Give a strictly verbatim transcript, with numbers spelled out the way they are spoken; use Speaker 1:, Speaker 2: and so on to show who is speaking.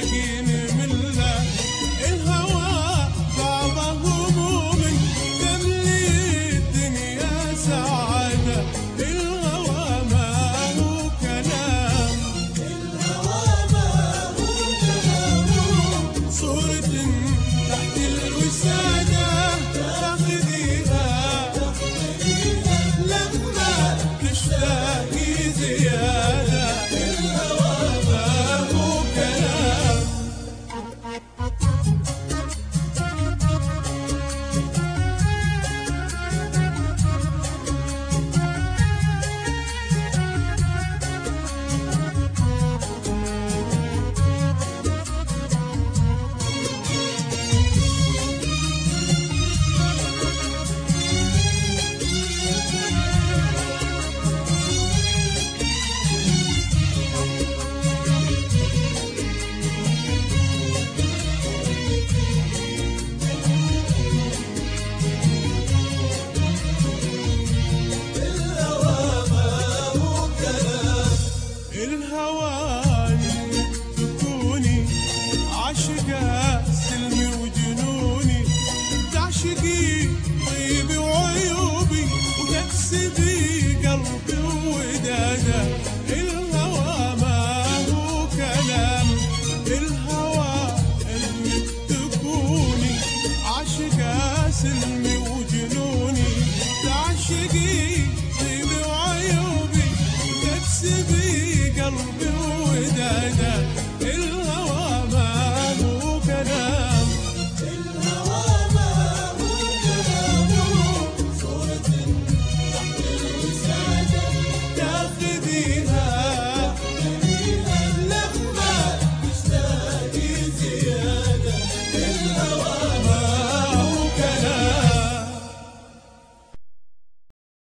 Speaker 1: تلاقيني منه. الهوى بعض همومي تملي الدنيا سعادة. الهوى ما هو كلام، الهوى ما هو كلام، صورة تحت الوسادة تاخذيها لما تشتاقي زيادة. الهوى ما هو كلام. الهوى تكوني عاشقة سلمي وجنوني، تعشقي طيبي وعيوبي وتكسبي قلبي وودادة. الهوى ما هو كلام، الهوى انك تكوني عاشقة سلمي وجنوني، تعشقي طيبي وعيوبي وتكسبي قلبي